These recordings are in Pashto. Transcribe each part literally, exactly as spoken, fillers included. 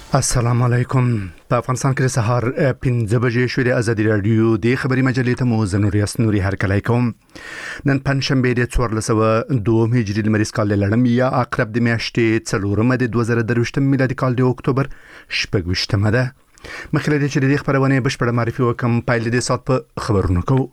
السلام علیکم. په افغانستان کې سهار پنځه بجې شوې د ازادي رادیو د خبري مجلې ته مو زنوري اسنوري هرکلی کوم. نن پنځشنبه د څوارلس سوه دوه هجري لمریز کال لړم یا عقرب د میاشتې څلورمه د دوه زره درویشتم میلادي کال د اکتوبر شپږویشتمه ده. مخکې له دې چې د خبرونه بشپړه معرفي وکم پایل د سات په خبرونو کوو.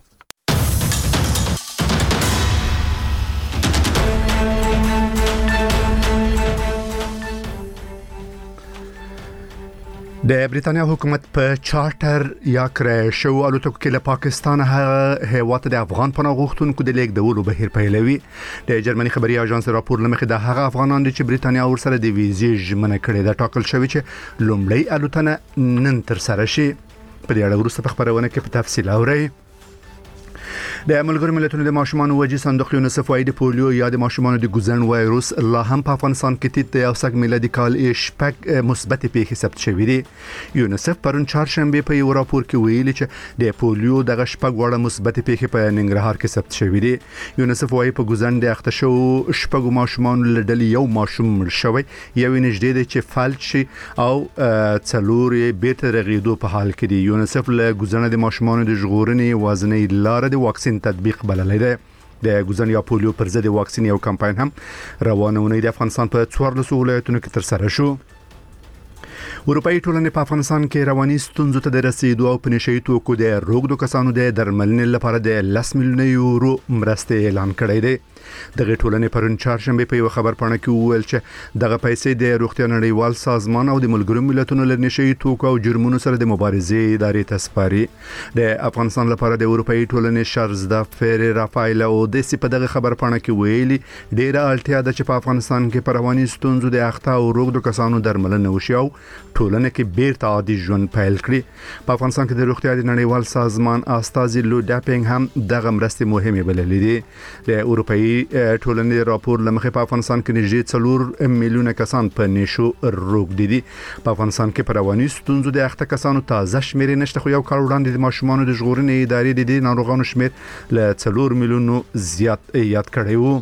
د بریتانیا حکومت په چارټر یا کرای شو الوتکو کې له پاکستان هغه هیواد د افغان پناه غوښتونکو د لیږدولو بهیر پیلوي. د جرمني خبري اژانس راپور لمخې د هغه افغانان چې بریتانیا ورسره د ویزې ژمنه کړې ده ټاکل شوی چې لومړی الوتنه نن تر سره شي. په دې اړه وروسته په خبرونه کې په تفصیل اورئ. د ملګرو ملتونو د ماشومانو وجې صندوق یونیسف وايي د پولیو یا د ماشومانو د ګوزن وایروس لا هم په افغانستان کې تیت د اوسک میلادي کال شپږ مثبت پیښې ثبت شوې دي. یونیسف پرون چهارشنبه په یو راپور کې ویلي چې د پولیو دغه شپږ وړه مثبت پیښې په ننګرهار کې ثبت شوې دي. یونیسف وايي په ګوزن د اخته شو شپږ ماشومانو لړل یو ماشوم مړ شوی، یو نږدې دی چې فلج شي او څلور بیرته رغیدو په حال کې دي. یونیسف له ګوزن د ماشومانو د ژغورنې وازنې لار د واکسین تطبیق بللی دی. د ګوزن یا پولیو پر ضد واکسین یو کمپاین هم روانه ونې د افغانستان په څوارلس ولایتونو کې تر سره شو. اروپאי ټولنې په افغانستان کې رواني ستونزو ته د رسیدو او په نشئی توکو د روغدو کسانو د درملنې لپاره د لس میلیونه یورو مرستې اعلان کړی دی. دغه ټولنې پرون چهارشنبه په یو خبر پاڼه کې وویل چې دغه پیسې د روغتیا نړیوال سازمان او د ملګرو ملتونو له نشئی توکو او جرمونو سره د مبارزې ادارې ته سپاري. د افغانستان لپاره د اروپאי ټولنې شارزدا فیر رافایل او د سی په دغه خبر پاڼه کې ویلي ډیره اړتیا ده چې په افغانستان کې پر رواني ستونزو د اخته او روغدو کسانو درملنه وشي او ټولنه کې بیرته عادي ژوند پیل کړي. په افغانستان کې د روغتیا د نړیوال سازمان استازي لو ډاپینګ هم دغه مرستې مهمه بللې دي. د اروپאי ټولنې راپور لمخې په افغانستان کې نږدې څلور میلیونه کسان په نشو روغدي دي. په افغانستان کې پر رواني ستونزو د اخته کسانو تازه شمېر نشته، خو یو کال وړاندې د ماشومانو د ژغورنې ادارې د دې ناروغانو شمېر له څلور میلیونو زیات یاد کړی وو.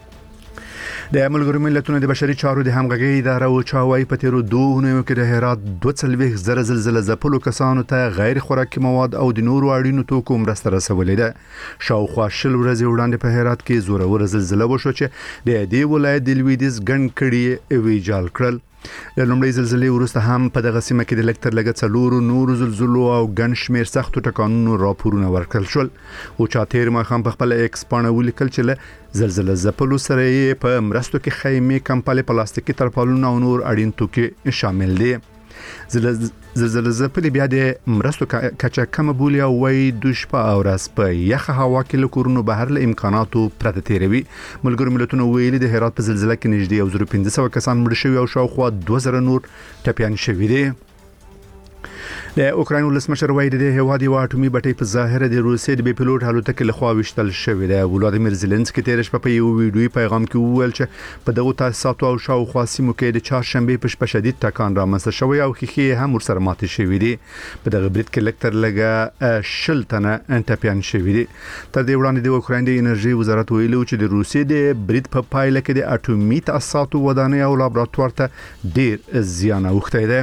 د ملګرو ملتونو د بشري چارو د همغږي اداره او چاوي په تیرو دوه اونیو کې د هرات دوه څلويخ زره زلزلې ځپلو کسانو ته غیر خوراکي مواد او د نورو اړینو توکو مرسته رسولې ده. شاوخوا شل ورځې وړاندې په هرات کې زورور زلزلہ وشو چې د دې ولایت د لویدیز ګڼ کړي ویجال کړل. د لومړۍ زلزلې وروسته هم په دغه سیمه کې د لکتر لګ څلورو نورو زلزلو او ګڼ شمېر سختو ټکانونو راپورونه ورکړل شول. او چاتیر ما هم په خپل ایکس پاڼه ولیکل چې له زلزلې ځپلو سره په مرستو کې خیمه کمپالې پلاستیکي ترپالونه او نور اړین توکي شامل دي. زلزلې ځپلې بیا د مرستو کچا کم بولی او وای د شپه او ورځ په یخه هوا کې له کورونو بهر له امکاناتو پرته تیروي. ملګرو ملتونو ویلي د هرات په زلزلې کې نږدې یو زره پنځه سوه کسان مړ شوي او شاوخوا دوه زره نور ټپیان شوي دي. د اوکراین ولسمشر وایي د هیواد یو اټومي بټۍ په ظاهر د روسیې د بي پيلوټ الوتکې لخوا وشتل شوې ده. ولادیمیر زيلنسکي تیر شپه په یو ویډیوي پیغام کې وویل چې په دغه تاسیساتو او شاوخوا سیمو کې د چهارشنبه په شپه شدید ټکان رامنځته شوی او خېخي هم ورسره ماتې شوې دي. په دغه برید کې لکتر لګه شل تنه انټپیان شوې دي. تر دې وړاندې د اوکراین د انرژي وزارت ویلي چې د روسیې د برید په پایله کې د اټومي تاسیساتو ودانۍ او لابراتوار ته ډیر زیان اوښتی دی.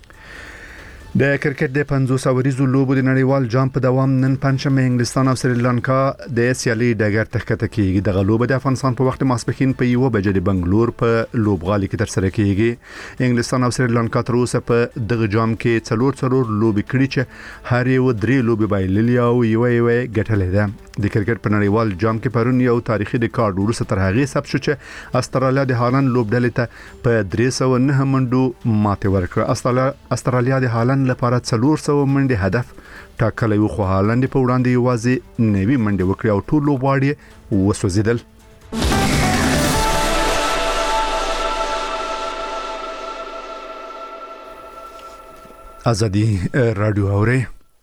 د کرکټ د پنځوس اوریزو لوبو د نړیوال جام په دوام نن پنځمه انګلستان او سریلانکا د سیالي ډګر ته ښکته کیږي. دغه لوبه د افغانستان په وخت ماسپښین په یو بجې د بنگلور په لوبغالي کې تر سره کیږي. انګلستان او سریلانکا تر اوسه په دغه جام کې څلور څلور لوبي کړي چې هر یو درې لوبي بایللي او یو یو ګټلې ده. د کرکټ په نړیوال جام کې پرون یو تاریخي ریکارډ وروسته تر هغه ثبت شو چې استرالیا د هالند لوبډلې ته په درې سوه نه منډو ماته ورکړه. استرالیا د هالند لپاره څلور سوه منډې هدف ټاکلی و، خو هالند په وړاندې یوازې نوي منډې وکړې او ټول لوبغاړي وسوځېدل. ازادي رادیو اوري.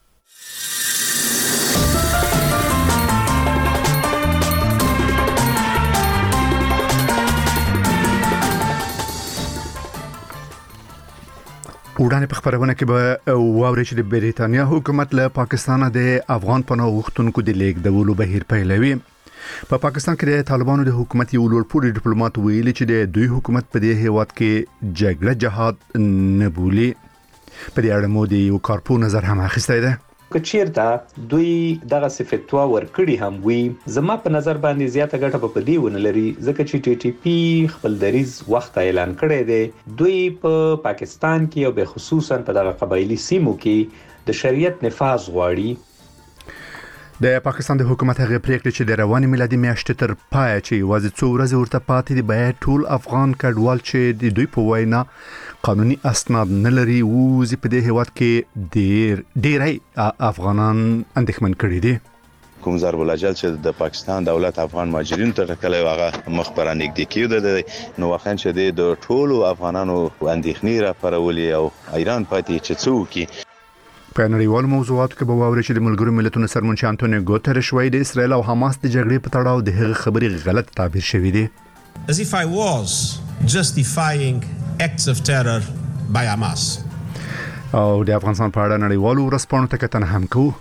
وړاندې په خبرونه کې به واوري چې د بریتانیا حکومت له پاکستان د افغان پناه غوښتونکو د لیږدولو بهیر پیلوي. په پا پاکستان کې د طالبانو د حکومت یو لوړپوړي ډیپلوماټ ویلي چې د دوی حکومت په دې هیواد کې جګړه جهاد نه بولي. په دې اړه مو د یو کارپو نظر هم اخیستی دی. کچیرته دوی دغه صفتوا ورکړي هم وي، زما په نظر باندې زیاته ګټه په دې ونه لري، ځکه چې ټي ټي پی خپل دریز وخت اعلان کړی دی. دوی په پا پاکستان کې او به خصوصا په دغه قبایلی سیمو کې د شریعت نفاذ غواړي. د پاکستان د حکومت هغه پریکړه چې د رواني میلادي میاشتې تر پای چې یوازې څو ورځې ورته پاتې دي، باید ټول افغان کډوال چې د دوی په وینا قانوني اسناد نه لري وزي په دې هیواد کې ډیر ډیرای افغانان اندېښمن کړي دي. کوم ضرب الاجل چې د پاکستان دولت افغان مهاجرین ته ټکلې هغه مخبره نږدې کېده، نو واقعا چې د ټولو افغانانو اندېښنې را پرولې او ایران پاتې چې څوک په نړیوالو موضوعاتو کې به واوري چې د ملګرو ملتونو سرمنشي انټونیو ګوتریش وايي د اسرایل او حماس د جګړې په تړاو د هغه خبرې غلط تعبیر شوی دی. As if I was justifying acts of terror by Hamas. او د افغانستان په اړه نړیوالو ورځپاڼو ته کتنه هم کوو.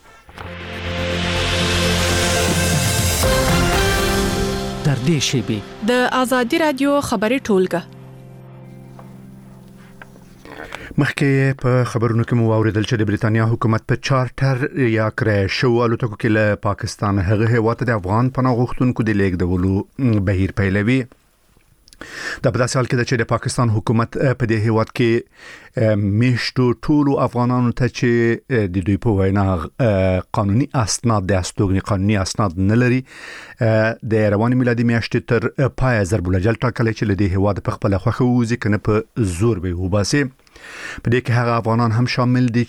تر دې شی د آزادي رادیو خبري ټولګه مخکې په خبرونو کې مو اوریدل چې د بریتانیا حکومت په چارټر یا کرای شو الوتکو کې له پاکستان هغه هیواد د افغان پناه غوښتونکو د لیږدولو بهیر پیلوي. دا په داسې حال کې ده چې د پاکستان حکومت په دې هیواد کې میشتو ټولو افغانانو ته چې د دوی په وینا قانوني اسناد د استوګنې قانوني اسناد نه لري د رواني میلادي میاشتې تر پای ضرب الاجل ټاکلی چې له دې هیواد په خپل خوښه ووځي کنه په زور به وباسي. په دې کې هغه افغانان هم شامل دي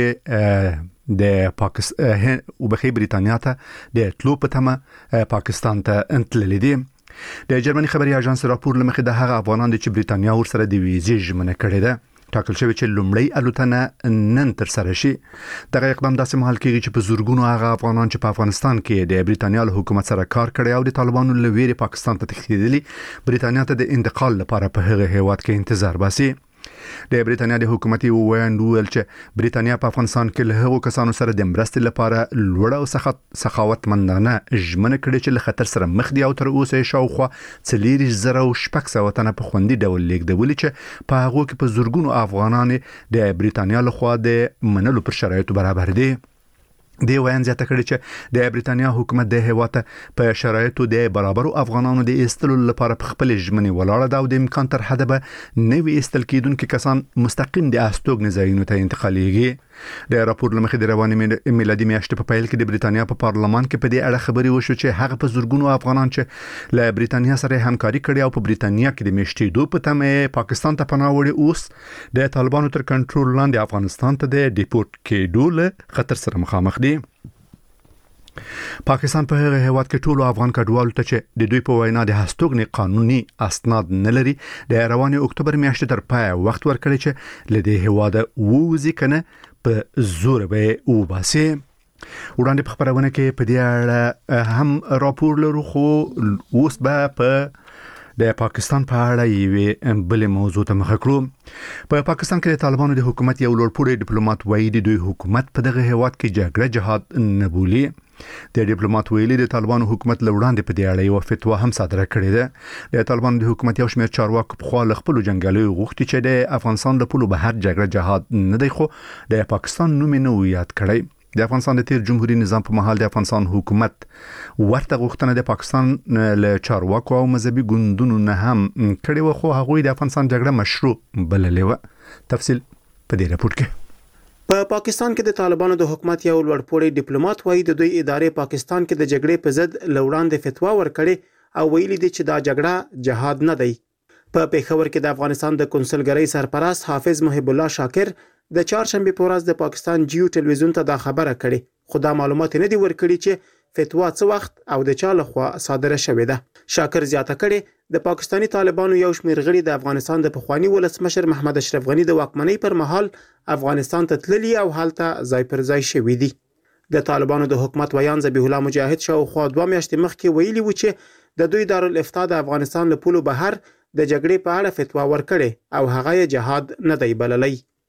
چې د پاکستان او بخي بریتانیا ته د تلو په تمه پاکستان ته انتللی دي. د جرمني خبري اژانس راپور لمخې د هغه افغانان چې بریتانیا ورسره د ویزې ژمنه کړې ده ټاکل شوی چې لومړی الوتنه نن تر سره شي. دغه اقدام داسې مهال کېږي چې په زورګونو هغه افغانان چې په افغانستان کې د بریتانیا له حکومت سره کار کړی او د طالبانو له ویرې پاکستان ته تښتېدلي بریتانیا ته د انتقال لپاره په هغه هیواد کې انتظار باسي. د بریتانیا د حکومتي ویاندو ول چې بریتانیا په افغانستان کې له هغو کسانو سره د مرستې لپاره لوړ او سخت سخاوتمندانه ژمنه کړې چې له خطر سره مخ دي او تر اوسه شاوخوا څلور زره او شپږ سوه تنه په خوندي ډول لیږدولي چې په هغو کې په زورګونو افغانان د بریتانیا لخوا د منلو پر شرایطو برابر دي. دی وایي زیاته کړي چې د بریتانیا حکومت د هیواد په شرایطو د برابرو افغانانو د ایستلو لپاره په خپل ژمنې ولاړه ده او د امکان تر حده به نوي ایستل کېدونکو کسان مستقیم د استوګنې ځایونو ته انتقالیږي. د راپور لمخې د رواني میلادي میاشتې په پیل کې د بریتانیا په پارلمان کې په دې اړه خبري وشو چې هغه په زورګونو افغانان چې له بریتانیا سره همکاري کړې او په بریتانیا کې د میشتې دوه په تمه پاکستان ته پناه وړي اوس د طالبانو تر کنټرول لاندې افغانستان ته د ډیپورت کېدو له خطر سره مخامخ دي. پاکستان په هغه هیواد کې ټولو افغان کډوالو ته چې د دوی په وینا د هستوګنې قانوني اسناد نه لري د رواني اکتوبر میاشتې تر پای وخت ورکړي چې له دې هیواده ووځي کنه په زور به وباسي. وړاندې په خبرونه کې په دې اړه هم راپور لرو خو اوس به په د پاکستان په اړه یوې بل موضوع ته مخ کړو. په پاکستان کې د طالبانو د حکومت یو لوړپوړی ډیپلوماټ وایي د دوی حکومت په دغه هیواد کې جګړه جهاد نه بولي. د ډیپلوماټ ویلي د طالبانو حکومت لوړاندې په دې اړه یو فتوا هم صادره کړې ده. د طالبانو د حکومت یو شمېر چارواکو په خپل خپل جنگالي غوښتي چې د افغانستان له پولو بهر جګړه جهاد نه دی خو د پاکستان نوم نه یاد کړی. د افغانستان د تیر جمهوریت نظام په محل د افغانستان حکومت ورته غوښتنه د پاکستان له چارواکو او مذهبي ګوندونو نه هم کړې و خو هغوی د افغانستان جګړه مشروع بللې و. تفصیل په دې راپور کې. په پا پاکستان کې د طالبانو د حکومت یو لوړپوړی ډیپلوماټ وایي د دوی ادارې پاکستان کې د جګړې په ضد لوړاندې فتوا ورکړې او ویلي دي چې دا جګړه جهاد نه دی. په پیښور کې د افغانستان د کنسولګرۍ سرپرست حافظ محب الله شاکر د چهارشنبه په ورځ د پاکستان جیو ټلویزیون ته دا خبره کړې خو دا معلومات نه دي ورکړي چې فتوا څه وخت او د چا لخوا صادره شوې ده. شاکر زیاته کړي د پاکستانی طالبانو یو شمېر غړي د افغانستان د پخوانی ولسمشر محمد اشرف غنی د واکمنۍ پر مهال افغانستان ته تللي او هلته ځای پر ځای شوي دي. د طالبانو د حکومت ویان ذبیح الله مجاهد شاوخوا دوه میاشتې مخکې ویلي و چې د دوی دارالافتا د افغانستان له پولو بهر د جګړې په اړه فتوا ورکړې او هغه یې جهاد نه دی بللی.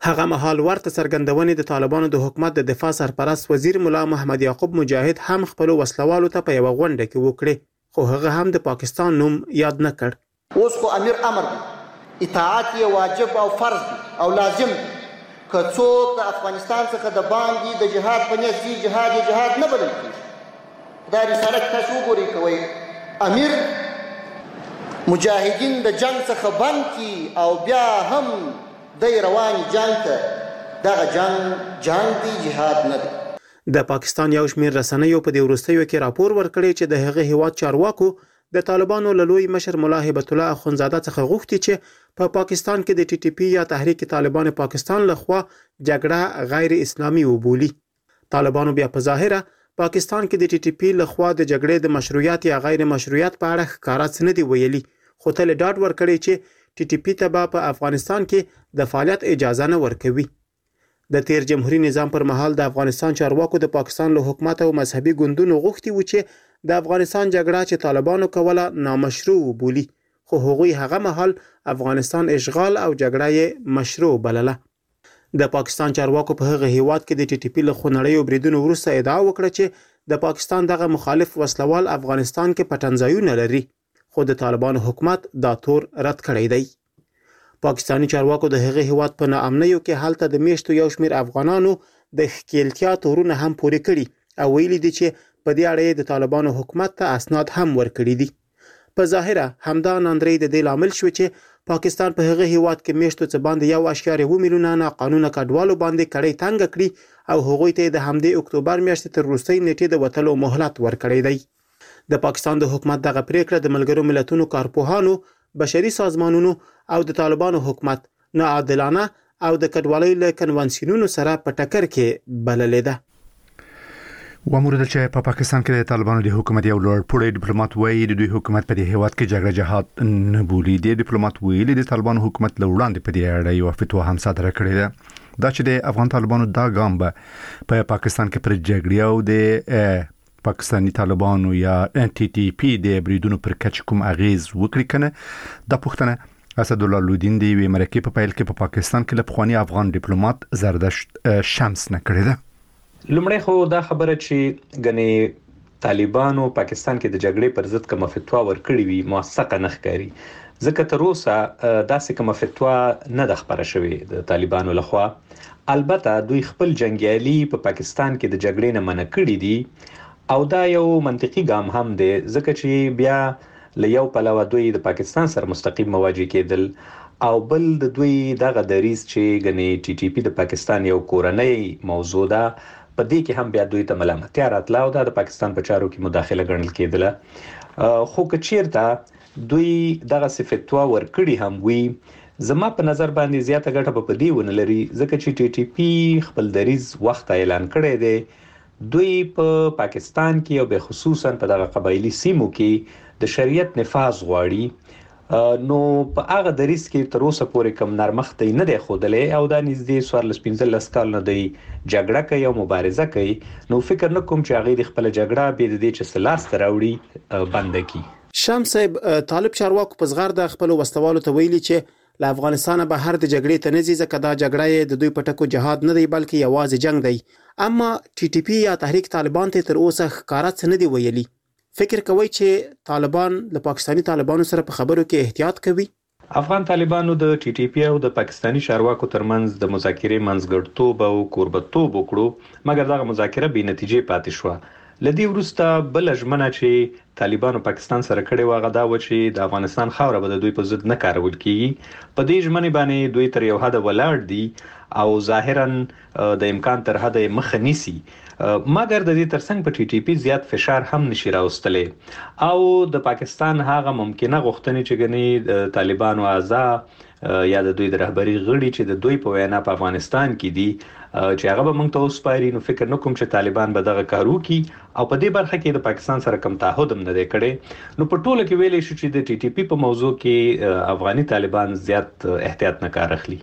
هغه مهال ورته څرګندونې د طالبانو د حکومت د دفاع سرپرست وزیر مولا محمد یعقوب مجاهد هم خپل وسلوالو ته په یو غونډه کې وکړي، خو هغه هم د پاکستان نوم یاد نه کړ. اوس خو امیر امر اطاعت یې واجب او فرض او لازم دی. که څوک د افغانستان څخه د باندې د جهاد په نیت ځي، جهاد یې جهاد نه بلل کېږي. دا رساله تاسو وګورئ، کوئ امیر مجاهدین د جنگ څخه بند کی او بیا هم د روان جنگ ته، دغه جنگ جنگ دی، جهاد نه دی. د پاکستان یو شمېر رسنیو په دې وروستیو کې راپور ورکړی چې د هغه هیواد چارواکو د طالبانو له لوی مشر مولا هیبت الله اخونزاده څخه غوښتي چې په پا پاکستان کې د ټي ټي پی یا تحریک طالبان پاکستان لخوا جګړه غیر اسلامي وبولي. طالبانو بیا په ظاهره پاکستان کې د ټي ټي پی لخوا د جګړې د مشروعیت یا غیر مشروعیت په اړه ښکارا څه نه دی ویلي، خو تل ډاډ ورکړی چې ټي ټي پی ته به په افغانستان کې د فعالیت اجازه نه ورکوي. د تیر جمهوریت نظام پر مهال د افغانستان چارواکو د پاکستان له حکومت او مذهبي ګوندونو غوښتي و چې د افغانستان جګړه چې طالبانو کوله نامشروع وبولي، خو هغوی هغه مهال افغانستان اشغال او جګړه یې مشروع بلله. د پاکستان چارواکو په هغه هیواد کې د ټي ټي پی له خونړیو بریدونو وروسته ادعا وکړه چې د پاکستان دغه مخالف وسلوال افغانستان کې پټنځایونه لري، خو د طالبانو حکومت دا تور رد کړی دی. پاکستانی چارواکو د هغه هیواد په ناامنیو کې حالت د میشتو یو شمېر افغانانو د ښکیلتیا تورونه هم پورې کړي او ویلي دي چې په دې اړه د طالبانو حکومت ته اسناد هم ورکړي دي. په ظاهره همدا ناندري د دې لامل شو چې پاکستان په هغه هیواد کې میشتو څخه باندې یو اشاریه و میلیونه ناقانونه کډوالو باندې کړي تنګ کړي او هغوی ته د همدې اکتوبر میاشتې تر وروستۍ نیټې د وټلو مهلت ورکړی دی. د پاکستان د حکومت دغه پریکړه د ملګرو ملتونو کارپوهانو، بشري سازمانونو او د طالبانو حکومت ناعادلانه او د کډوالۍ له کنوانسیونونو سره په ټکر کې بللې ده. ومورد چې په پاکستان کې د طالبانو د حکومت یو لوړ پوړی ډیپلوماټ وایي د دوی حکومت په دې هیواد کې جګړه جهاد نه بولي. د ډیپلوماټ ویلي د طالبانو حکومت له وړاندې په دې اړه یو فتوا هم صادره کړې ده، دا چې د افغان طالبانو دا ګام به په پاکستان کې پر جګړې او د پاکستانی طالبانو یا ټي ټي پی د بریدونو پر کچ کوم اغیز وکړي کنه. د پښتنه اسد الله لودین دی وی مرکه په پیل کې په پاکستان کې لپخوانی افغان ډیپلوماټ زردشت شمس نه کړی ده. لومړی خو دا خبره چې غني طالبانو پاکستان کې د جګړې پر ضد کوم فتوا ورکړی وي موثقه نه ښکاري، ځکه تر اوسه داسې کوم فتوا نه د خبره شوی د طالبانو لخوا. البته دوی خپل جنگیالي په پاکستان کې د جګړې نه منع کړی دي او دا یو منطقي ګام هم دی، ځکه چې بیا له یو پلوه دوی د پاکستان سره مستقیم مواجه کېدل او بل د دوی دغه دریز چې غني ټي ټي پی د پاکستان یو کورنۍ موضوع ده، په دې کې هم بیا دوی ته ملامتیا راتله او د پاکستان په چارو کې مداخله ګڼل کېدله. خو که چیرته دوی دغه فتوا ورکړي هم وي، زما په نظر باندې زیاته ګټه په دې ونه لري، ځکه چې ټي ټي پی خپل دریز وخت اعلان کړی دی. دوی په پا پاکستان کې او به خصوصا په دغه قبایلی سیمو کې د شریعت نفاذ غواړي، نو په هغه دریس کې تر اوسه پورې کم نرمخت نه دی خودلې او دا نږدې سوارلس پنځلس کال نه دی جګړه کوي او مبارزه کوي. نو فکر نه کوم چې هغه د خپل جګړه به د دې چې سلاس تراوړي بند کی. شمس صاحب، طالب چارواکو په صغر د خپل وسوالو ته ویلي چې له افغانستان بهر د جګړې ته نه ځي، ځکه دا جګړه د دوی په ټکو جهاد نه دی بلکې یوازې جنگ دی. اما ټي ټي پی یا تحریک طالبان ته تر اوسه ښکارا څه نه دی ویلي. فکر کوي چې طالبان له پاکستانی طالبانو سره په خبرو کې احتیاط کوي؟ افغان طالبانو د ټي ټي پی او د پاکستانی چارواکو ترمنځ د مذاکرې منځګړتوب او کوربتوب وکړو، مګر دغه مذاکره بې نتیجې پاتې شوه. لدی ورسته بل ژمنه چې طالبانو پاکستان سره کړې و غدا و چې د افغانستان خاوره به د دوی په ضد نه کارول کیږي. په دې ژمنه باندې دوی تر یو حد ولاړ دي او ظاهرا د امکان تر حد مخ نیسی، مګر د دې ترڅنګ په ټي ټي پی زیات فشار هم نشي راوستلې او د پاکستان هغه ممکنه غوښتنې چې غني طالبانو اعضا یا د دوی د رهبری غړي چې د دوی په وینا په افغانستان کې دي چې هغه به موږ ته وسپاري، نو فکر نکوم چې طالبان به دغه کارو کی او په دې برخه کې د پاکستان سره کم تعهد هم نه دی کړی. نو په ټوله کې ویلې شو چې د ټي ټي پی په موضوع کې افغاني طالبان زیات احتیاط نه کار اخلي.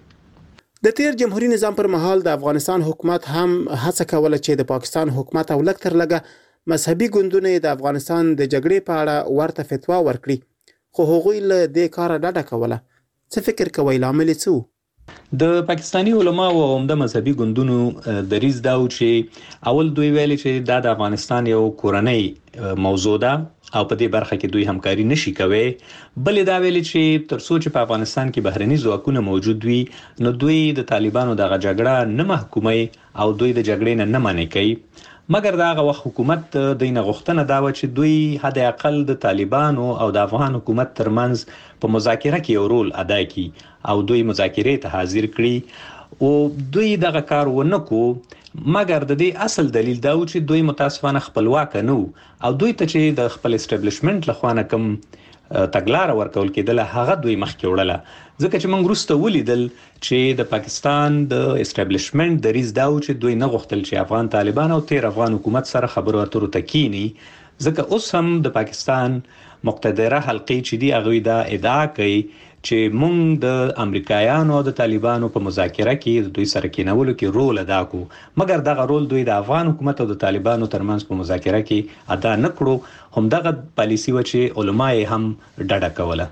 د تیر جمهوریت نظام پر مهال د افغانستان حکومت هم هڅه کوله چې د پاکستان حکومت او لږ تر لږه مذهبي ګوندونه د افغانستان د جګړې په اړه ورته فتوا ورکړي، خو هغوی له دې کاره ډډه کوله. څه فکر کوئ لامل څه و؟ د پاکستانی علماو او عمده مذهبي ګوندونو دریځ دا و چې اول دوی ویلي چې دا د افغانستان یو کورنۍ موضوع ده او په دې برخه کې دوی همکاري نشي کوي، بل دا ویلي چې تر څو چې په افغانستان کې بهرني ځواکونه موجود وي نو دوی د طالبانو دغه جګړه نه محکومي او دوی د جګړې نه نه منې کوي. مګر داغه وخت حکومت د دینه غوښتنه دا و چې دوی حد اقل د طالبانو او د افغان حکومت ترمنځ په مذاکره کې یو رول ادا کړي او دوی مذاکرې ته حاضر کړي او دوی دغه کار ونه کو. مګر د دې اصل دلیل دا و چې دوی متاسفانه خپلواک نه وو او دوی ته چې د خپل اسټابلیشمنت لخوا کم تګلار ورکول کېدل هغه دوی مخکې وړله، ځکه چې موږ وروسته ولیدل چې د پاکستان د اسټابلیشمنت دریځ دا و چې دوی نه غوښتل چې افغان طالبان او تیر افغان حکومت سره خبرو اترو ته کینی، ځکه اوس هم د پاکستان مقتدره حلقې چې دی هغوی دا ادعا کوي چې موږ د امریکایانو او د طالبانو په مذاکره کې د دوی سره کېنولو کې رول ادا کوو، مګر دغه رول دوی د افغان حکومت او د طالبانو ترمنځ په مذاکره کې ادا نه کړو. همدغه پالیسی و چې علما یې هم ډډه کوله.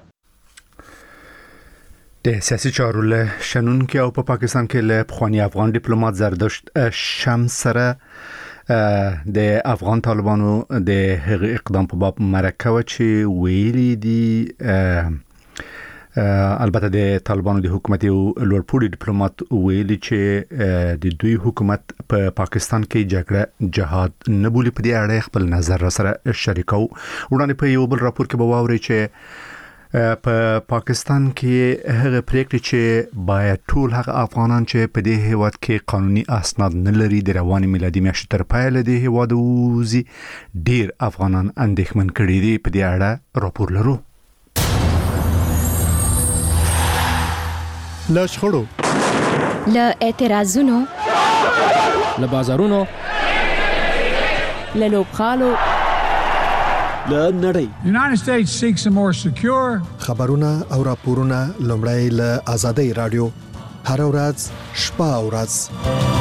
د سیاسي چارو له شنونکو او په پاکستان کې له پخوانی افغان ډیپلوماټ زردشت شمس سره د افغان طالبانو د هغه اقدام په باب مرکه و چې ویلي دي. البته د طالبانو د حکومت یو لوړپوړي ډیپلوماټ ویلي چې د دوی حکومت په پاکستان کې جګړه جهاد نه بولي. په دې اړه خپل نظر سره شریکو. وړاندې په یو بل راپور کې به واوري چې په پاکستان کې هغه پریکړه چې باید ټول هغه افغانان چې په دې هیواد کې قانوني اسناد نه لري د رواني میلادي میاشتې تر پایه د هیواد وزي ډیر افغانان اندېښمن کړي دي. په دې اړه راپور لرو. له شخړو، له اعتراضونو، له بازارونو، له لوبخالو، له نړۍ. United States seeks a more secure. خبرونه او راپورونه لومړی له آزادۍ رادیو هر ورځ شپه او ورځ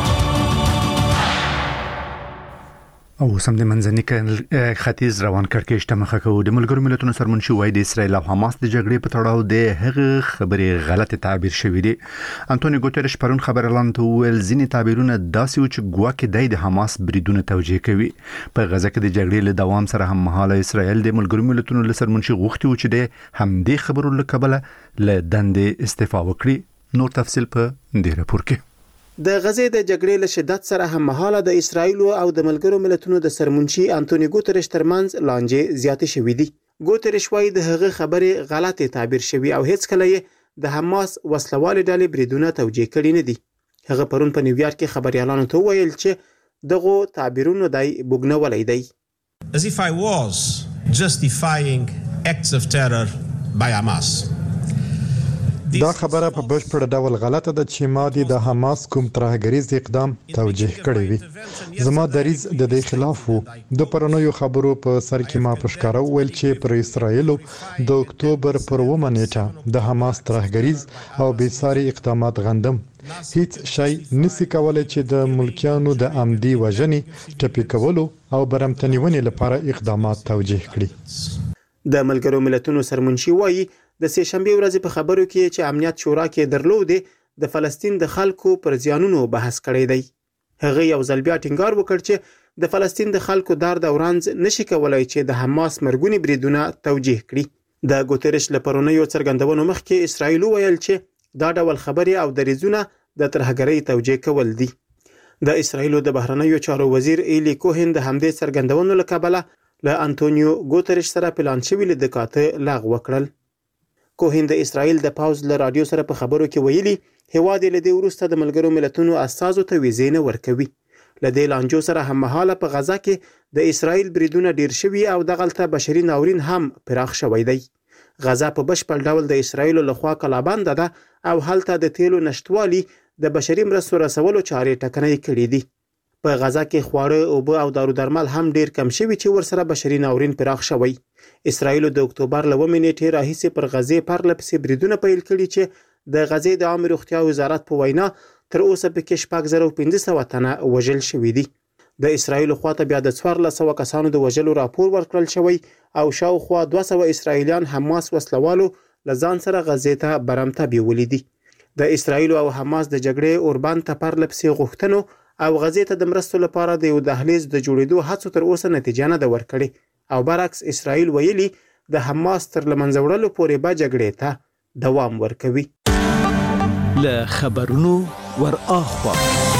او سم د منځني ختیځ روان کړکېچ ته مخه کوو. د ملګرو ملتونو سرمنشي وایي د اسرایل او حماس د جګړې په تړاو د هغه خبرې غلط تعبیر شوې دي. انټونیو ګوتریش پرون خبر اعلان ویل ځینې تعبیرونه داسې و چې ګواکې د حماس بریدونه توجیه کوي. په غزه کې د جګړې له دوام سره هم مهاله اسرایل د ملګرو ملتونو له سرمنشي غوښتي و چې د همدې خبرو له کبله له دندې استعفا وکړي. نور تفصیل په دې راپور کې. د غزې د جګړې له شدت سره هم مهاله د اسرایل او د ملګرو ملتونو د سرمنشي انټونیو ګوتریش ترمنځ لانجې زیاتې شوې دي. ګوتریش وايي د هغه خبرې غلطه تعبیر شوی او هیڅ کله یې د حماس وسلوال ډلې بریدونه توجیه کړي نه دي. هغه پرون په نیویارک کې خبريالانو ته ویل چې دغه تعبیرونو دای بوګنولای دی. As if I was justifying acts of terror by Hamas. دا خبره په بشپړ ډول غلطه ده چې ما د حماس کوم ترهګریز اقدام توجیه کړی وي. زما دریځ د دې خلاف وو. د پرونیو خبرو په سر کې ما پښکارا ویل چې پر اسرایل د اکتوبر پر اوومه نیټه د حماس ترهګریز او بېساري اقدامات غندم. هیڅ شی نسی کولای چې د ملکیانو د عمدي وژنې ټپي کولو او برمتنیونې لپاره اقدامات توجیه کړي. د ملګرو ملتونو سرمنشي وایي د سه شنبه ورځ په خبرو کې چې امنیت شورا کې درلودې د فلسطین د خلکو پر زیانونو بحث کړی دی. هغه یو ځل بیا ټینګار وکړ چې د فلسطین د خلکو درد او رنځ نشي کولای چې د حماس مرګونی بریدونه توجیه کړي. د ګوتریش لپارونیو څرګندونو مخکې اسرایل ویل چې دا ډول خبرې او دریځونه د ترهګرۍ توجیه کول دي. د اسرایل د بهرنیو چارو وزیر ایلی کوهن د همدې څرګندونو لکبله له انټونیو ګوتریش سره پلان شوی لیدکاته لغوه کړل. کوهن د اسرایل د پاوز له رادیو سره په خبرو کې ویلي هواد له دې وروسته د ملګرو ملتونو اساسو ته ویزې نه ورکوي. له دې لانجو سره هم مهاله په غزا کې د اسرایل بریدونه ډیر شوي او دغلته بشري ناورین هم پراخ شوی دی. غزا په بشپړ ډول د اسرایل لخوا کلابند ده او هلته د تیلو نشټوالي د بشري مرستو رسولو چارې ټکنۍ کړې دي. په غزا کې خواړه او او دارو درمل هم ډیر کم شوي چې ورسره بشري ناورین پراخ شوی. اسرایل د اکتوبر له اوومې نیټې راهیسې پر غزې پرله پسې بریدونه پیل کړي چې د غزې د عامه روغتیا وزارت په وینا تر اوسه پکې شپږ زره او پنځه سوه تنه وژل شوي دي. د اسرایل خواته بیا د څوارلس سوه کسانو د وژلو راپور ورکړل شوی او شاوخوا دوه سوه اسرایلیان حماس وسلوالو له ځان سره غزې ته برمته بیولي دي. د اسرایل او حماس د جګړې اوربان ته پرلپسې غوښتنو او غزې ته د مرستو لپاره د یو دهلیز د جوړېدو هڅو تر اوسه نتیجه نه ده ورکړې او برعکس اسرایل ویلي د حماس تر لمنځه وړلو پورې به جګړې ته دوام ورکوي. له خبرونو ور اخوا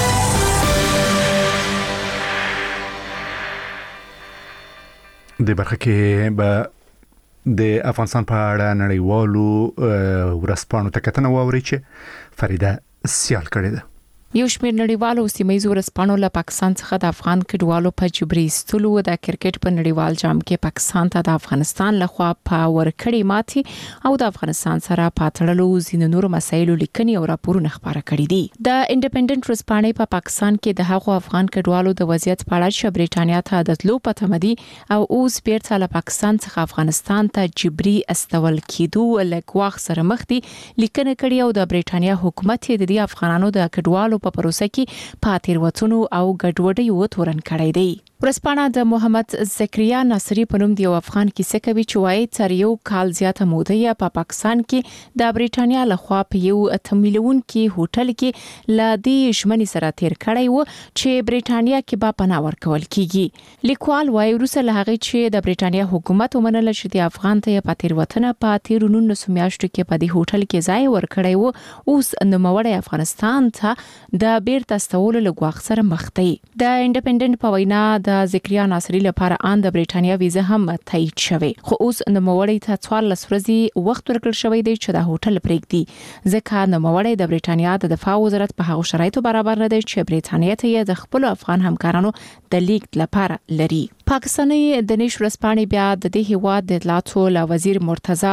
د برخه کې به د افغانستان په اړه نړیوالو ورسپانو ته کتنه واوري چې فریده سیال کړې ده. یو شمېر نړیوالو سیمایي ورسپانو له پاکستان څخه د افغان کډوالو په جبري استلو د کرکټ په نړیوال جام کې پاکستان ته د افغانستان لخوا په ورکړې ماتي او د افغانستان سره پاتړلو ځینو نور مسایلو لیکنې او راپورونه خبره کړي دي. د انډیپندنت ورسپانې په پاکستان کې د هغو افغان کډوالو د وضعیت په اړه چې برېټانیا ته د تلو په تمه دي او اوس بیرته له پاکستان څخه افغانستان ته جبري استول کېدو لګواخ سره مخ دي لیکنه کړي او د برېټانیا حکومت د دې افغانانو د کډوالو په پروسه کې پاتیر وڅونو او ګډوډي وتورن کړی دی. ورسپانه د محمد زکریا ناصری په نوم دی یو افغان کیسه کوي چې وايي تر یو کال زیاته موده یې په پاکستان کې د برېټانیا لخوا په یو تمویلون کې هوټل کې لا دې ژمنې سره تیر کړی و چې برېټانیا کې به پناه ورکول کیږي. لیکوال وايي روسه له هغه چې د برېټانیا حکومت ومنل چې د افغان ته په تیر وطن په تیر نولسو میاشتو کې په دې هوټل کې ځای ورکړی و اوس نوموړی افغانستان ته د بیرته استولو لګواخ سره مخ دی. د انډیپندنت په وینا د زکریا ناصری لپاره ان د برېټانیا ویزه هم تایید شوه خو اوس نوموړی ته څوارلس ورځې وخت ورکړل شوی دی چې د هوټل پرېږدي ځکه نوموړی د برېټانیا د دفاع وزارت په هغو شرایطو برابر نه دی چې برېټانیا ته د خپل افغان همکارانو د لیک لپاره لري. پاکستاني د نش ورسپانې بیا د دې هیواد د اطلاعاتو له وزیر مرتضی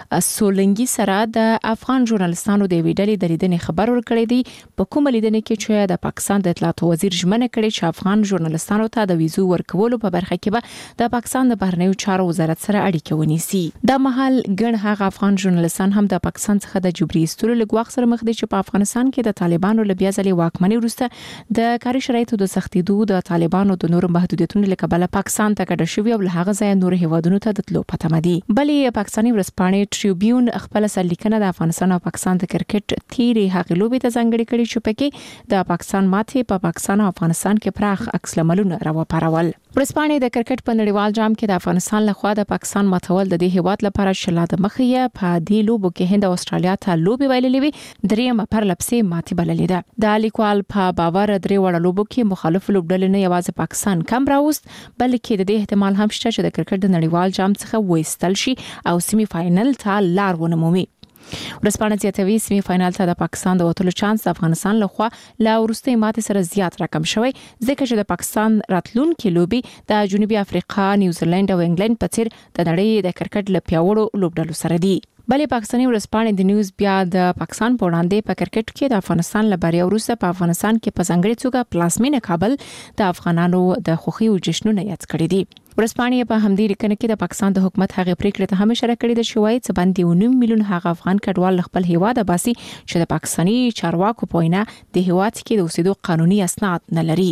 سولنګي سره د افغان ژورنالستانو د ویډیو د لیدنې خبر ورکړی دی په کومه لیدنه کې چې د پاکستان د اطلاعاتو وزیر ژمنه کړې چې افغان ژورنالستانو ته د ویزو ورکولو په برخه کې به د پاکستان د بهرنیو چارو وزارت سره اړیکه ونیسي. د محل ګڼ هغه افغان ژورنالستان هم د پاکستان څخه د جبري استلو لګواخ سره مخ دي چې په افغانستان کې د طالبانو له بیا ځلې واکمنۍ وروسته د کاري شرایطو د سختیدو د طالبانو د نورو محدودیتونو له کبله پاکستان ته کډه شوی او له هغه ځای نور هیوادونو ته د تلو په تمه دي. بلې پاکستاني ورسپانې ټریبیون خپل سرلیکنه د افغانستان او پاکستان د کرکټ تیرې هغې لوبې ته ځانګړې کړې چې پکې د پاکستان ماتې په پاکستان او افغانستان کې پراخ عکس العملونه راوپارول. ورسپانې د کرکټ په نړیوال جام کې د افغانستان لخوا د پاکستان ماتول د دې هیواد لپاره شلا د مخې په دې لوبو کې هند او استرالیا ته لوبې ویلې وي دریم پرلپسې ماتې بللې ده. د لیکوال په باور درې وړ لوبو کې مخالف لوبډلې نه یوازې پاکستان کم راوست بلکې د دې احتمال هم شته چې د کرکټ د نړیوال جام څخه وېستل شي او سیمي فائنل ته لار ونه مومي. ورسپانه زیاتوي سیمي فائنل ته د پاکستان د وټلو چانس د افغانستان لخوا لا ورستۍ ماتې سره زیات رقم شوی ځکه چې د پاکستان راتلونکي لوبي د جنوبي افریقا، نیوزیلند او انګلند په څیر د نړۍ د کرکټ له پیاوړو لوبډلو سره دي. بلې پاکستاني ورسپانې د نیوز بیا د پاکستان په وړاندې په کرکټ کې د افغانستان له بریا وروسته په افغانستان کې په ځانګړي توګه پلازمینه کابل د افغانانو د خوښي او جشنونو یاد کړی دي. ورسپانې په همدې لیکنه کې د پاکستان د حکومت هغه پریکړه ته هم اشاره کړې ده چې وايي چې باندې ونیم میلیون هغه افغان کډوال خپل هیواد باسي چې د پاکستاني چارواکو په وینا د هیواد کې د اوسېدو قانوني اسناد نه لري.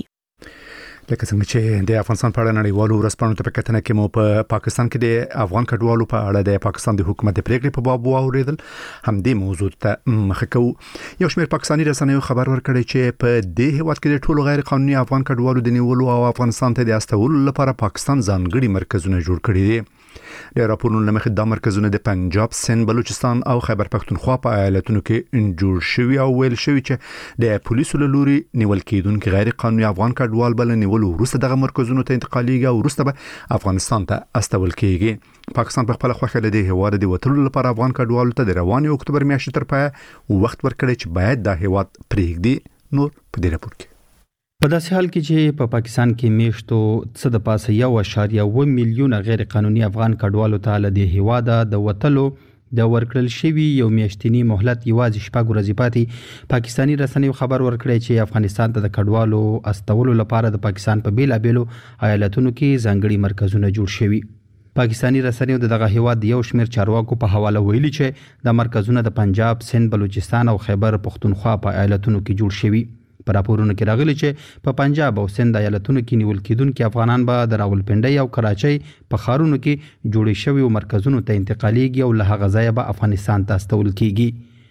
لکه څنګه چې د افغانستان په اړه نړیوالو ورسپانو ته په کتنه کې مو په پاکستان کې د افغان کډوالو په اړه د پاکستان د حکومت د پریکړې په باب واوریدل هم دې موضوع ته مخه کوو. یو شمېر پاکستاني رسنیو خبر ورکړی چې په دې هیواد کې د ټولو غیر قانوني افغان کډوالو د نیولو او افغانستان ته د استولو لپاره پاکستان ځانګړي مرکزونه جوړ کړي دي. د راپورونو لمخې دا مرکزونه د پنجاب، سند، بلوچستان او خیبر پختونخوا په ایالتونو کې جوړ شوي او ویل شوي چې د پولیسو له لوري نیول کېدونکي غیر قانوني افغان کډوال بل نیولو وروسته دغه مرکزونو ته انتقالېږي او وروسته به افغانستان ته استول کېږي. پاکستان په خپل خوښه له دې هیواد د وټلو لپاره افغان کډوالو ته د رواني اکتوبر میاشتې تر پای وخت ورکړی چې باید دا هیواد پرېږدي. نور په دې راپور کې په داسې حال کې چې په پاکستان کې میشتو څه د پاسه یو اشاریه و میلیون غیر قانوني افغان کډوالو ته له دې هیواده د وټلو د ورکړل شوی یو میاشتنی مهلت یوازې شپږ ورځې پاتې پاکستاني رسنیو خبر ورکړی چې افغانستان ته د کډوالو استولو لپاره د پاکستان په بیلابیلو ایالتونو کې ځانګړي مرکزونه جوړ شوي. پاکستاني رسنیو دغه هیواد یو شمېر چارواکو په حواله ویلي چې د مرکزونه د پنجاب، سند، بلوچستان او خیبر پختونخوا په ایالتونو کې جوړ شوي. په راپورونو کې راغلي چې په پنجاب او سند ایالتونو کې نیول کېدونکي افغانان به د راولپنډۍ او کراچۍ په ښارونو کې جوړې شوي مرکزونو ته انتقالېږي او له هغه ځایه به افغانستان ته استول کېږي.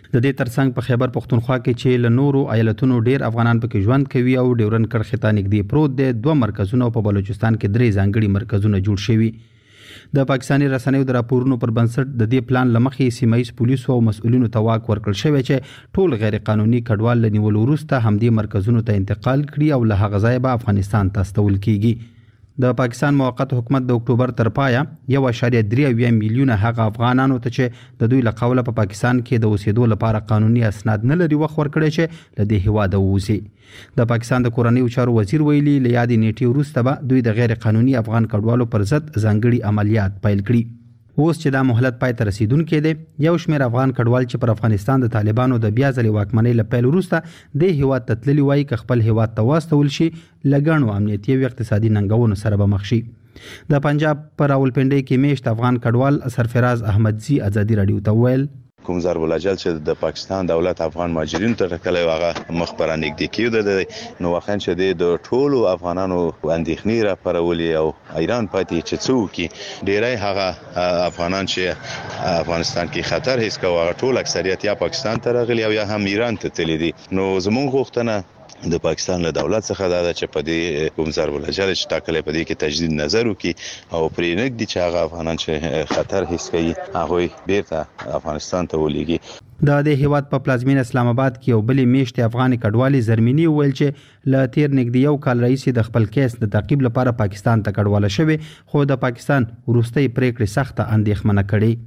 د دې ترڅنګ په خیبر پختونخوا کې چې له نورو ایالتونو ډیر افغانان پکې ژوند کوي او ډیورن کرښې ته نږدې پروت دي دوه مرکزونه په بلوچستان کې درې ځانګړي مرکزونه جوړ شوي. د پاکستاني رسنیو د راپورونو پر بنسټ د دې پلان لمخې سیمایي پولیسو او مسؤلینو ته واک ورکړل شوی چې ټول غیر قانوني کډوال لنیول وروسته همدې مرکزونو ته انتقال کړي او له هغه ځایه به افغانستان ته استول کیږي. د پاکستان موقت حکومت د اکتوبر تر پایه یو اشاریه درې اویا میلیونه هغه افغانانو ته چې د دوی له قوله په پاکستان کې د اوسېدو لپاره قانوني اسناد نه لري وخت ورکړی چې له دې هیواده ووځي. د پاکستان د کورنیو چارو وزیر ویلي له یادې نیټې وروسته به دوی د غیر قانوني افغان کډوالو پر ضد ځانګړي عملیات پیل کړي. اوس چې دا مهلت پای ته رسیدونکی دی یو شمېر افغان کډوال چې پر افغانستان د طالبانو د بیا ځلې واکمنۍ له پیل وروسته د هیواد ته تللي وایي که خپل هیواد ته واستول شي له ګڼو امنیتي او اقتصادي ننګونو سره به مخ شي. د پنجاب په راولپنډۍ کې میشت افغان کډوال سرفراز احمدزي ازادي رادیو ته ویل کوم ضرب الاجل چې د پاکستان دولت افغان مهاجرینو ته ټکلې واغه مخ پر نږدې کېده نو واخن چې د ټولو افغانانو اندېښنې را پرولې او ایران پاتې چې څوک ډیرای هغه افغانان چې افغانستان کې خطر هیڅ کوي ټول اکثریت یا پاکستان ته راغلي او یا هم ایران ته تللي دي. نو زموږ غوښتنه د پاکستان له دولت څخه دا چې په دې کوم ضرب الاجل چې ټاکلې په دې کې تجدید نظر وکړي او پرې نګدي چې هغه افغانان چې خطر هیڅ کوي هغه بیرته افغانستان ته ولېږي. د دې هیواد په پلازمین اسلام آباد کې یو بلې میشتې افغاني کډوالي زرمینی ویل چې له تیر نږدې یو کال راهیسې د خپل کیس د تعقیب لپاره پاکستان ته کډواله شوی خو د پاکستان وروستۍ پریکړې سخته اندېښمنه کړې.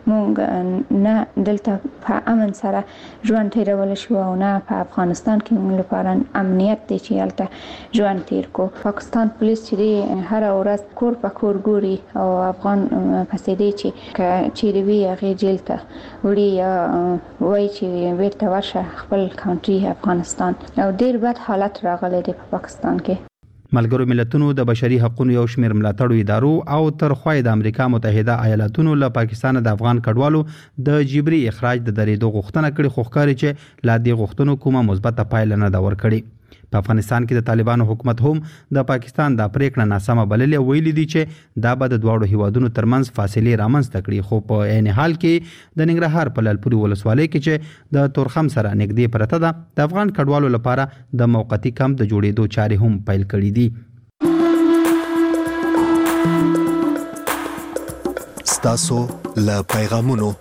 مونږ نه دلته په امن سره ژوند تیرول شو او نه په افغانستان کې موږ لپاره امنیت دی چې هلته ژوند تیر کو. پاکستان پولیس چې هر ورځ کور په کور ګوري او افغان پسې دی چې چیرې وی هغه جیل ته وړي یا وای چې ورته ورشه خپل کانټري افغانستان او ډیر بد حالت راغلی دی په پاکستان کې. ملګرو ملتونو د بشري حقوقو یو شمېر ملاتړو ادارو او تر خوای د امریکا متحده ایالاتونو له پاکستان د افغان کډوالو د جبري اخراج د درېدو غوښتنه کړې خو ښکاري چې لا دې غوښتنو کومه مثبته پایله نه ده ورکړې. په افغانستان کې د طالبانو حکومت هم د پاکستان د پریکړه ناسمه بللې ویلي دي چې دا به د دواړو هیوادونو ترمنځ فاصلې رامنځته کړي خو په عین حال کې د ننګرهار په لالپوري ولسوالۍ کې چې د تورخم سره نږدې پرته ده د افغان کډوالو لپاره د موقتی کمپ د جوړېدو چارې هم پیل کړې دي. ستاسو له پیغامونو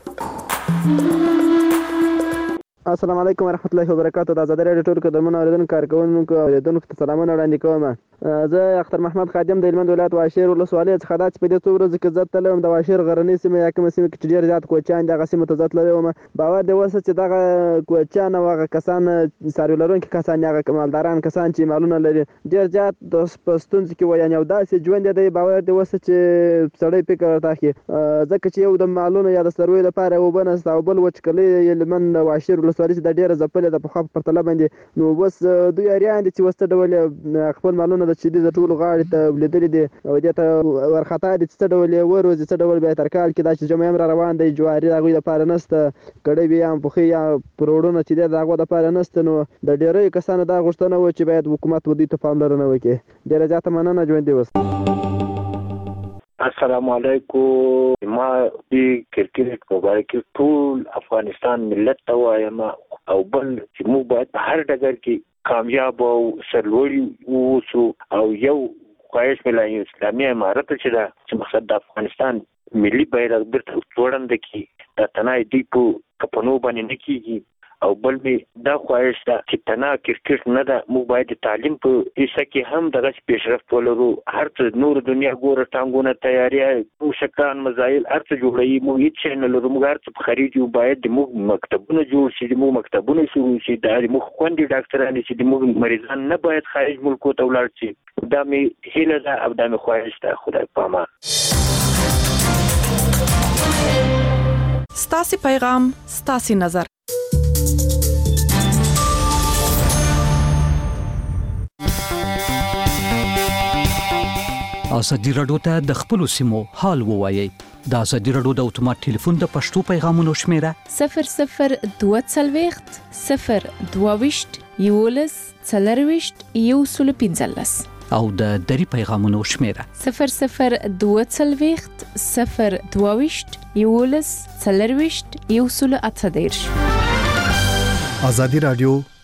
السلام علیکم ورحمت الله وبرکاتہ. د آزادۍ راډیو ټول قدمونه اوریدونکو کارکونکو اوریدونکو ته سلامونه وړاندې کوم. زه اختر محمد خادم د هلمند ولایت واشیر ولسوالۍ څخه دا چې په دې څو ورځو کې زه تللی وم د واشیر غرنۍ سیمې یا کومه سیمه کې چې ډېر زیات کوچیان دي هغه سیمو ته زه تللی وم. باور دې اوسه چې دغه کوچیان او هغه کسان څاروي لرونکي کسان هغه مالداران کسان چې مالونه لري ډېر زیات په ستونزو کې وي یعنې یو داسې ژوند دی باور دې اوسه چې سړی فکر ورته اخلي ځکه چې یو د مالونو یا د څارویو لپاره اوبه نشته او بل وچکلي هلمند واشیر ولسوالۍ چې دا ډېره ځپلې ده پخوا په پرتله باندې نو اوس دوی اریان دي چې اوس څه ډول خپل مالونه د چې دي د ټولو غاړې ته لیدلي دي او دې ته ورخطا دي چې څه ډول یې وروځي څه ډول بیا تر کال کې دا چې جمعه هم را روان دی جواري د هغوی لپاره نشته کړۍ بیا هم پخې یا پروړونه چې دی د هغو لپاره نشته نو د ډېریو کسانو دا غوښتنه وه چې باید حکومت دوی ته پاملرنه وکړي. ډېره زیاته مننه. ژوندي اوسئ. السلام علیکم. ما د کرکټ په باره کې ټول افغانستان ملت ته وایم او بل چې موږ باید په هر ډګر کې کامیاب او سرلوړي واوسو او یو خواهش مې له اسلامي امارت چې دا چې مقصد د افغانستان ملي بیرغ بیرته ځوړنده کړي دا تنها دوی په کپنو باندې نه کېږي او بل مې دا خواهش ده چې تنها کرکټ نه ده موږ باید د تعلیم په حصه کې هم دغسې پیشرفت ولرو. هر څه نور دنیا ګوره ټانګونه تیاري موشکان مزایل هر څه جوړوي موږ هېڅ شی نه لرو. موږ هر څه په خرید یو باید موږ مکتبونه جوړ شي موږ مکتبونه شروع شي دا موږ خوندې ډاکټران شي موږ مریضان نه باید خارج ملکو ته ولاړ شي. دا مې هیله ده او دا مې خواهش ده. خدای په امان. ستاسې پیغام ستاسې نظر. ازادي راډیو ته د خپل سیمو حال ووایي. د ازادي راډیو د اتومات ټلیفون د پښتو پیغامونو شمیره صفر صفر دوه څلوېښت صفر دوه ویشت یولس څلرویشت یو سل پنځلس او د دری پیغامونو شمیره صفر صفر دوه څلوېښت صفر دوه ویشت یولس څلرویشت یو سل اته دېرش. ازادي رادیو